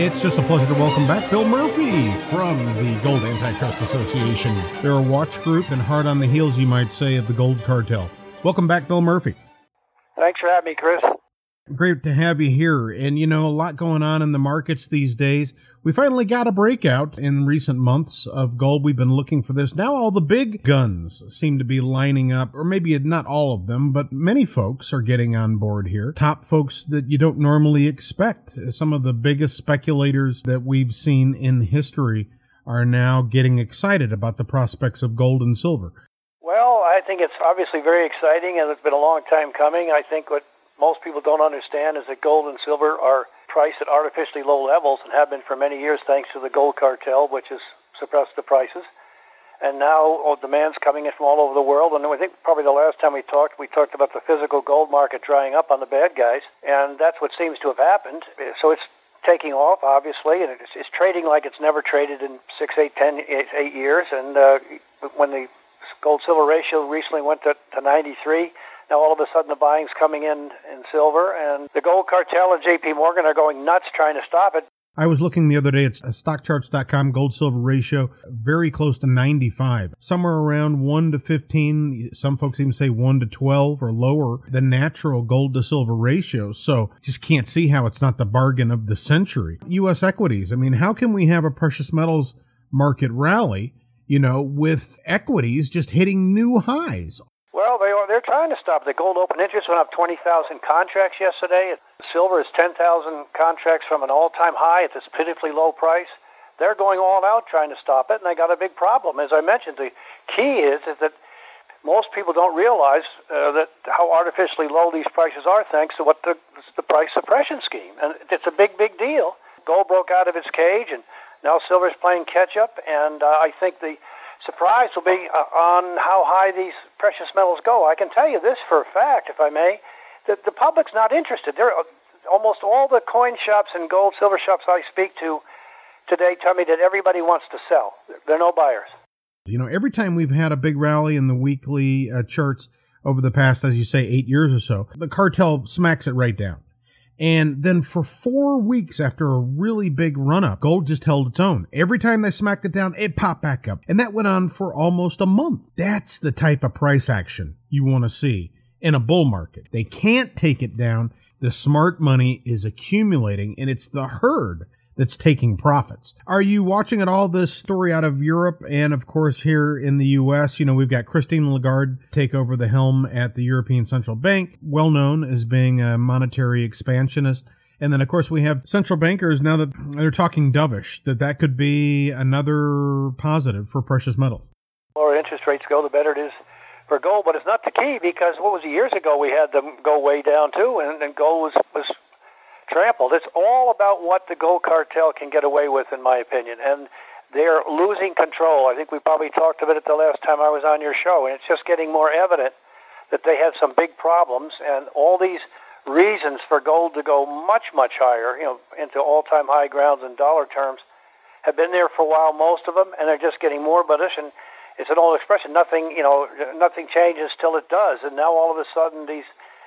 It's just a pleasure to welcome back Bill Murphy from the Gold Antitrust Association. They're a watch group and hard on the heels, you might say, of the gold cartel. Welcome back, Bill Murphy. Thanks for having me, Chris. Great to have you here. And, you know, a lot going on in the markets these days. We finally got a breakout in recent months of gold. We've been looking for this. Now all the big guns seem to be lining up, or maybe not all of them, but many folks are getting on board here. Top folks that you don't normally expect. Some of the biggest speculators that we've seen in history are now getting excited about the prospects of gold and silver. Well, I think it's obviously very exciting, and it's been a long time coming. I think what most people don't understand is that gold and silver are priced at artificially low levels and have been for many years thanks to the gold cartel, which has suppressed the prices. And now demand's coming in from all over the world. And I think probably the last time we talked about the physical gold market drying up on the bad guys. And that's what seems to have happened. So it's taking off, obviously, and it's trading like it's never traded in 6, 8, 10, 8 years. And when the gold-silver ratio recently went to 93, now all of a sudden the buying's coming in silver, and the gold cartel and J.P. Morgan are going nuts trying to stop it. I was looking the other day at stockcharts.com, gold-silver ratio, very close to 95, somewhere around 1 to 15. Some folks even say 1 to 12 or lower than natural gold-to-silver ratio. So just can't see how it's not the bargain of the century. U.S. equities, I mean, how can we have a precious metals market rally, you know, with equities just hitting new highs? Well, they're trying to stop it. The gold open interest went up 20,000 contracts yesterday. Silver is 10,000 contracts from an all-time high at this pitifully low price. They're going all out trying to stop it, and they got a big problem. As I mentioned, the key is that most people don't realize that how artificially low these prices are thanks to what the price suppression scheme. And it's a big, big deal. Gold broke out of its cage, and now silver's playing catch-up, and I think the surprise will be on how high these precious metals go. I can tell you this for a fact, if I may, that the public's not interested. Almost all the coin shops and gold, silver shops I speak to today tell me that everybody wants to sell. There are no buyers. You know, every time we've had a big rally in the weekly charts over the past, as you say, 8 years or so, the cartel smacks it right down. And then for 4 weeks after a really big run-up, gold just held its own. Every time they smacked it down, it popped back up. And that went on for almost a month. That's the type of price action you want to see in a bull market. They can't take it down. The smart money is accumulating, and it's the herd that's taking profits. Are you watching at all this story out of Europe and, of course, here in the U.S.? You know, we've got Christine Lagarde take over the helm at the European Central Bank, well known as being a monetary expansionist. And then, of course, we have central bankers now that they're talking dovish, that could be another positive for precious metals. The lower interest rates go, the better it is for gold. But it's not the key, because what was it, years ago we had them go way down, too, and gold was trampled. It's all about what the gold cartel can get away with, in my opinion, and they're losing control. I think we probably talked about it the last time I was on your show, and it's just getting more evident that they have some big problems, and all these reasons for gold to go much, much higher, you know, into all-time high grounds in dollar terms, have been there for a while, most of them, and they're just getting more bullish. And it's an old expression: nothing changes till it does. And now all of a sudden, these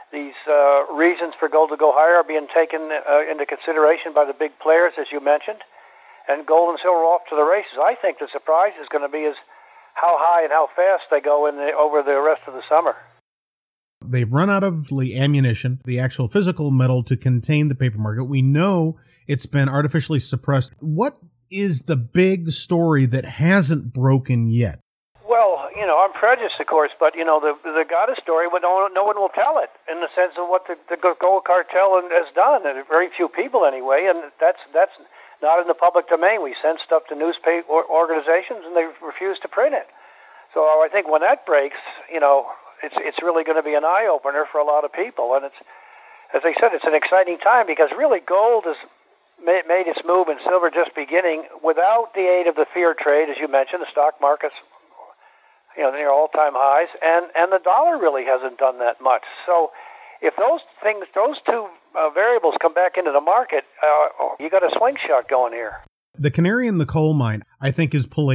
reasons for gold to go higher are being taken into consideration by the big players, as you mentioned, and gold and silver off to the races. I think the surprise is going to be how high and how fast they go over the rest of the summer. They've run out of the ammunition, the actual physical metal to contain the paper market. We know it's been artificially suppressed. What is the big story that hasn't broken yet? Well, you know, I'm prejudiced, of course, but, you know, the goddess story, but no one will tell it in the sense of what the gold cartel has done, and very few people anyway, and that's not in the public domain. We send stuff to newspaper organizations, and they refuse to print it. So I think when that breaks, you know, it's really going to be an eye-opener for a lot of people, and it's, as I said, it's an exciting time, because really gold has made its move and silver just beginning without the aid of the fear trade, as you mentioned. The stock market's, you know, near all-time highs, and the dollar really hasn't done that much. So if those two variables come back into the market, you got a slingshot going here. The canary in the coal mine, I think, is palladium.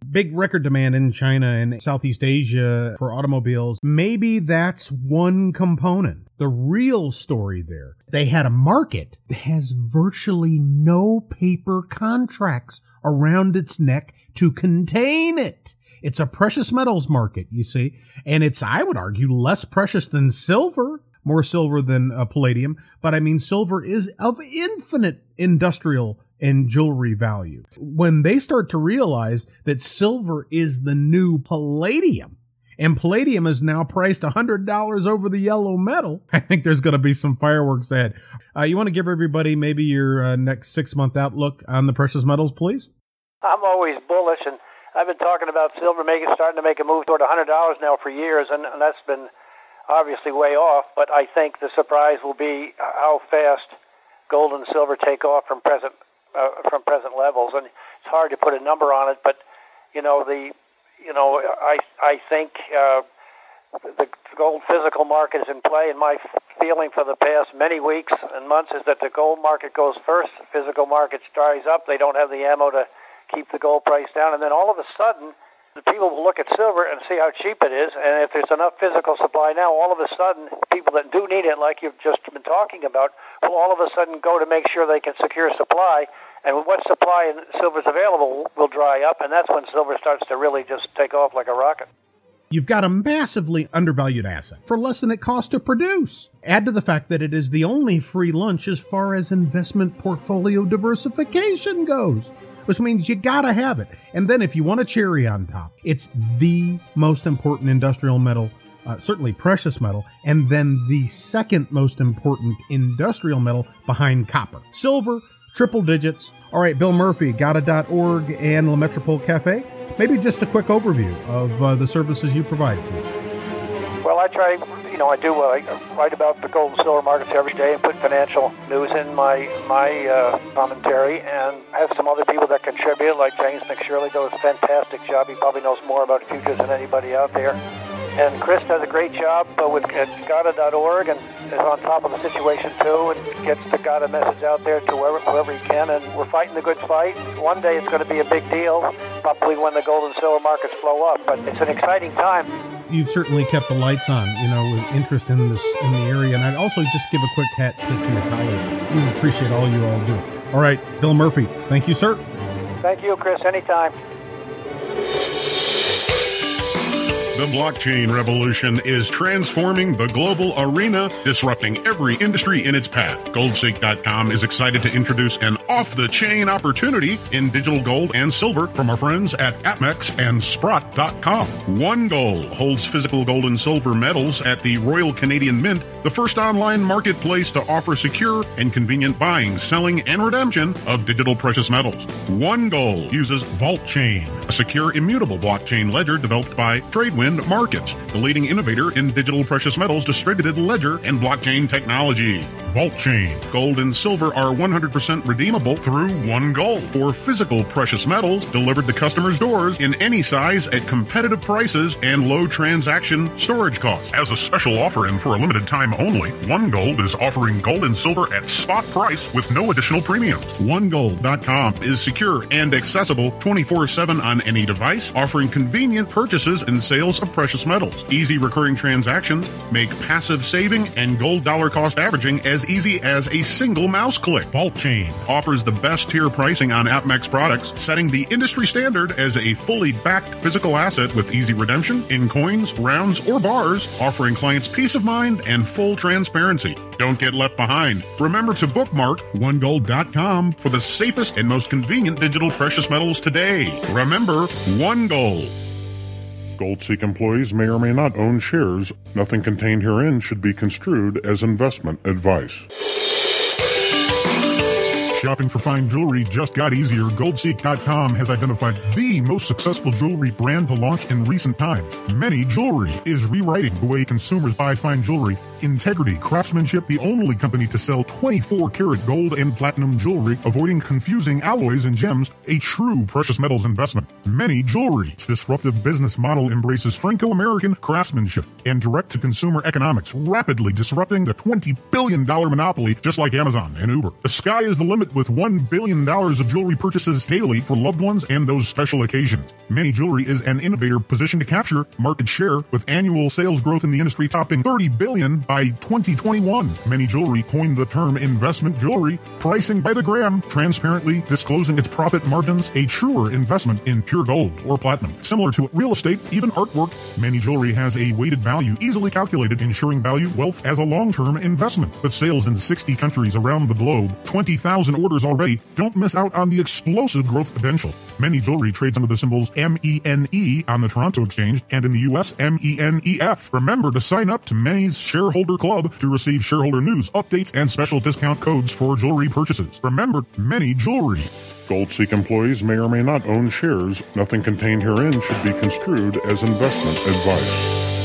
big record demand in China and Southeast Asia for automobiles. Maybe that's one component. The real story there, they had a market that has virtually no paper contracts around its neck to contain it. It's a precious metals market, you see, and it's, I would argue, less precious than silver, more silver than palladium. But I mean, silver is of infinite industrial and jewelry value. When they start to realize that silver is the new palladium, and palladium is now priced $100 over the yellow metal, I think there's going to be some fireworks ahead. You want to give everybody maybe your next 6-month outlook on the precious metals, please? I'm always bullish, and I've been talking about silver starting to make a move toward $100 now for years, and that's been obviously way off. But I think the surprise will be how fast gold and silver take off from present levels, and it's hard to put a number on it. But I think the gold physical market is in play, and my feeling for the past many weeks and months is that the gold market goes first. The physical market dries up. They don't have the ammo to keep the gold price down, and then all of a sudden the people will look at silver and see how cheap it is, and if there's enough physical supply now, all of a sudden people that do need it, like you've just been talking about, will all of a sudden go to make sure they can secure supply, and what supply and silver is available will dry up, and that's when silver starts to really just take off like a rocket. You've got a massively undervalued asset for less than it costs to produce. Add to the fact that it is the only free lunch as far as investment portfolio diversification goes, which means you gotta have it. And then if you want a cherry on top, it's the most important industrial metal, certainly precious metal, and then the second most important industrial metal behind copper. Silver, triple digits. All right, Bill Murphy, Gada.org and La Metropole Cafe. Maybe just a quick overview of the services you provide, please. Well, I try, I write about the gold and silver markets every day and put financial news in my commentary, and have some other people that contribute, like James McShirley does a fantastic job. He probably knows more about futures than anybody out there. And Chris does a great job with Gada.org and is on top of the situation too, and gets the Gada message out there to whoever he can. And we're fighting the good fight. One day it's going to be a big deal, probably when the gold and silver markets blow up. But it's an exciting time. You've certainly kept the lights on, with interest in the area. And I'd also just give a quick hat tip to your colleague. We appreciate all you all do. All right, Bill Murphy, thank you, sir. Thank you, Chris. Anytime. The blockchain revolution is transforming the global arena, disrupting every industry in its path. Goldseek.com is excited to introduce an off-the-chain opportunity in digital gold and silver from our friends at APMEX and Sprott.com. One Gold holds physical gold and silver metals at the Royal Canadian Mint, the first online marketplace to offer secure and convenient buying, selling, and redemption of digital precious metals. One Gold uses VaultChain, a secure, immutable blockchain ledger developed by Tradewind Markets, the leading innovator in digital precious metals, distributed ledger, and blockchain technology. VaultChain. Gold and silver are 100% redeemable through One Gold for physical precious metals delivered to customers' doors in any size at competitive prices and low transaction storage costs. As a special offer and for a limited time only, One Gold is offering gold and silver at spot price with no additional premiums. OneGold.com is secure and accessible 24/7 on any device, offering convenient purchases and sales of precious metals. Easy recurring transactions make passive saving and gold dollar cost averaging as easy as a single mouse click. VaultChain offers the best tier pricing on APMEX products, setting the industry standard as a fully backed physical asset with easy redemption in coins, rounds, or bars, offering clients peace of mind and full transparency. Don't get left behind. Remember to bookmark OneGold.com for the safest and most convenient digital precious metals today. Remember, One Gold. Goldseek employees may or may not own shares. Nothing contained herein should be construed as investment advice. Shopping for fine jewelry just got easier. Goldseek.com has identified the most successful jewelry brand to launch in recent times. Many Jewelry is rewriting the way consumers buy fine jewelry integrity, craftsmanship, the only company to sell 24-karat gold and platinum jewelry, avoiding confusing alloys and gems, a true precious metals investment. Many Jewelry's disruptive business model embraces Franco-American craftsmanship and direct-to-consumer economics, rapidly disrupting the $20 billion monopoly just like Amazon and Uber. The sky is the limit with $1 billion of jewelry purchases daily for loved ones and those special occasions. Many Jewelry is an innovator positioned to capture market share, with annual sales growth in the industry topping $30 billion by 2021. Many Jewelry coined the term investment jewelry, pricing by the gram, transparently disclosing its profit margins, a truer investment in pure gold or platinum. Similar to real estate, even artwork, Many Jewelry has a weighted value easily calculated, ensuring value wealth as a long-term investment. With sales in 60 countries around the globe, 20,000 orders already, don't miss out on the explosive growth potential. Many Jewelry trades under the symbols MENE on the Toronto Exchange, and in the US, MENEF. Remember to sign up to Many's Shareholder Club to receive shareholder news, updates, and special discount codes for jewelry purchases. Remember, Many Jewelry. GoldSeek employees may or may not own shares. Nothing contained herein should be construed as investment advice.